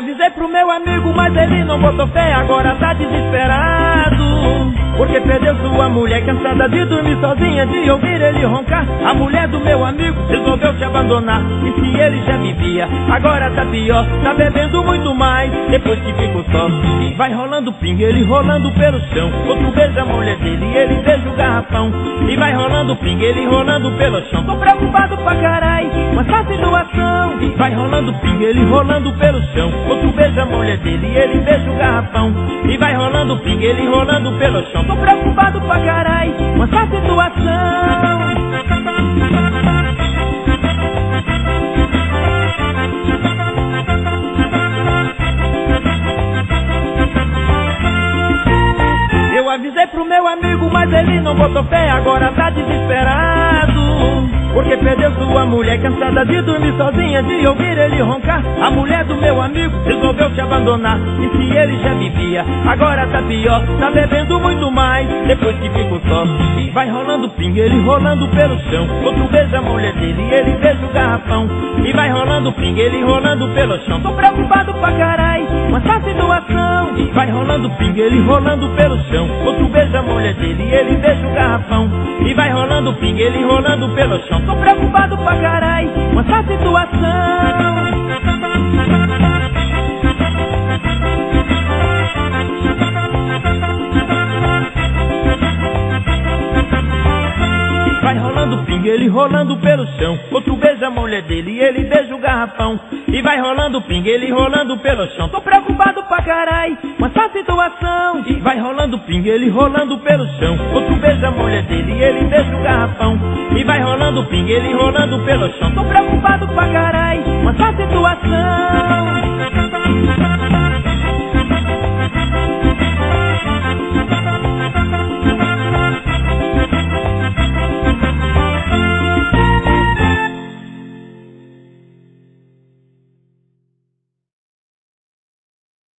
avisei pro meu amigo, mas ele não botou fé, agora tá desesperado, porque perdeu sua mulher, cansada de dormir sozinha, de ouvir ele roncar. A mulher do meu amigo resolveu te abandonar, e se ele já vivia, agora tá pior, tá bebendo muito mais, depois que ficou só. E vai rolando pinga, ele rolando pelo chão, outro beija a mulher dele, ele beija o garrafão. E vai rolando pinga, ele rolando pelo chão, tô preocupado pra carai com essa situação. E vai rolando pinga, ele rolando pelo chão, outro beija a mulher dele, ele beija o garrafão. E vai rolando pinga, ele rolando pelo chão, tô preocupado pra carai com essa situação. Eu avisei pro meu amigo, mas ele não botou fé, agora tá desesperado, porque perdeu sua mulher, cansada de dormir sozinha, de ouvir ele roncar. A mulher do meu amigo resolveu te abandonar, e se ele já vivia, agora tá pior, tá bebendo muito mais, depois que ficou só. E vai rolando pinga, ele rolando pelo chão, outro beija a mulher dele, ele beija o garrafão. E vai rolando pinga, ele rolando pelo chão, tô preocupado pra carai com essa situação. E vai rolando pinga, ele rolando pelo chão, outro beija a mulher dele, ele beija o garrafão. E vai rolando pinga, ele rolando pelo chão, tô preocupado pra carai com essa situação. Vai rolando pinga, ele rolando pelo chão, outro beija a mulher dele, ele beija o garrafão. E vai rolando pinga, ele rolando pelo chão, tô preocupado pra carai com essa situação. E vai rolando pinga, ele rolando pelo chão, outro beija a mulher dele, ele beija o garrafão. E vai rolando pinga, ele rolando pelo chão, tô preocupado